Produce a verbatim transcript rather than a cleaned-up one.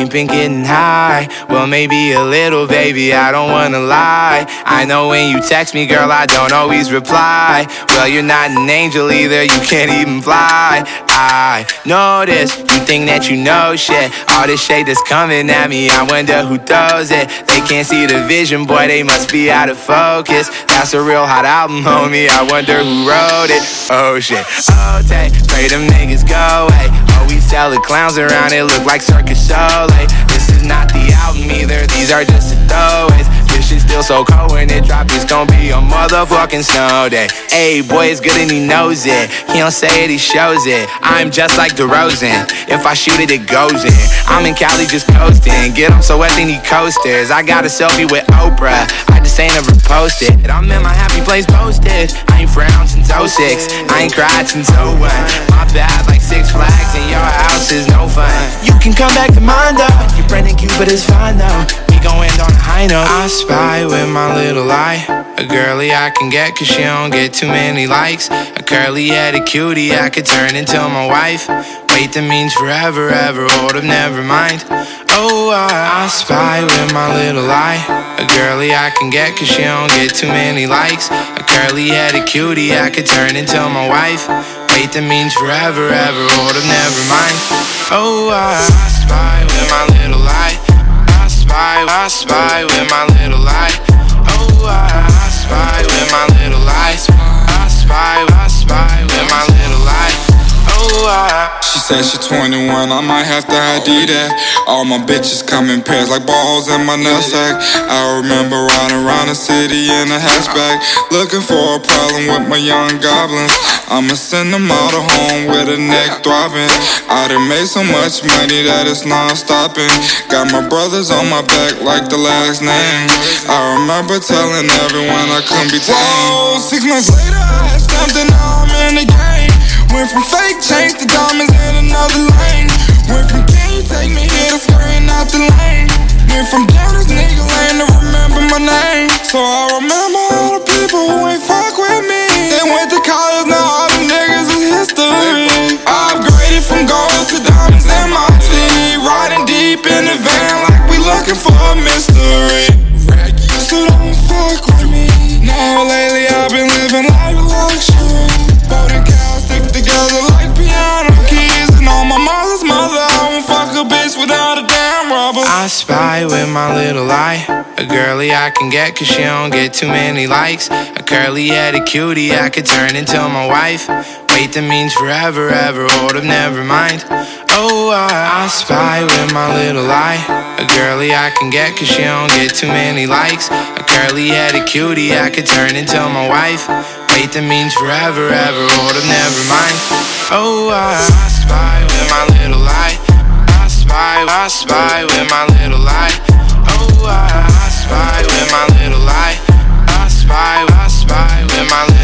Ain't been getting high, well maybe a little, baby, I don't wanna lie. I know when you text me, girl, I don't always reply. Well, you're not an angel either, you can't even fly. I know this, you think that you know shit. All this shade that's coming at me, I wonder who throws it. They can't see the vision, boy, they must be out of focus. That's a real hot album, homie, I wonder who wrote it. Oh shit, oh take, pray them niggas go away. Oh, we sell the clowns around, it look like Circus Soleil. This is not the album either, these are just the throwaways. This shit's still so cold when it drop, it's gon' be a motherfucking snow day. Ayy, boy, it's good and he knows it. He don't say it, he shows it. I'm just like DeRozan, if I shoot it, it goes in. I'm in Cali just coasting, get him so wet they need coasters. I got a selfie with Oprah, I just ain't ever posted. I'm in my happy place posted, I ain't frowned since oh six, I ain't cried since oh one. My bad like Six Flags and your house is no fun. You can come back to mine though, your Brendan Cupid is fine though. We gon' end on a high note. I spy with my little eye, a girly I can get cause she don't get too many likes. A curly-headed cutie I could turn into my wife. Wait, that means forever, ever, hold up, never mind. Oh, I, I spy with my little eye, a girly I can get cause she don't get too many likes. A curly-headed cutie I could turn into my wife. Wait, that means forever, ever, hold up, never mind. Oh, I, I spy with my little eye, I spy, I spy with my little eye. Oh, I, I spy with my little eye, I spy, I spy with my little eye. Oh, I. She said she twenty-one, I might have to I D that. All my bitches come in pairs like balls in my nutsack. I remember riding around the city in a hatchback, looking for a problem with my young goblins. I'ma send them all to home with a neck throbbing. I done made so much money that it's non-stopping. Got my brothers on my back like the last name. I remember telling everyone I couldn't be tamed. Whoa, six months later I had stamped and now I'm in the game. Went from fake chains to diamonds in another lane. Went from can you take me here to screen out the lane. Went from down this nigga lane to remember my name. So I remember all the people who ain't fuck with me. They went to college, now all the niggas is history. I upgraded from gold to diamonds in my city. Riding deep in the van like we looking for a mystery. So don't fuck with me. Now lately I've been living life luxury. Boating cows stick together like piano keys. And on my mother's mother, I won't fuck a bitch without a damn rubber. I spy with my little eye, a girly I can get cause she don't get too many likes. A curly-headed cutie I could turn into my wife. Wait, that means forever, ever, hold up, never mind. Oh, I, I spy with my little eye, a girly I can get cause she don't get too many likes. A curly-headed cutie I could turn into my wife. Wait, that means forever, ever, hold up, never mind. Oh, I, I spy with my little eye, I spy, I spy with my little eye. Oh, I, I spy with my little eye, I spy, I spy with my little eye.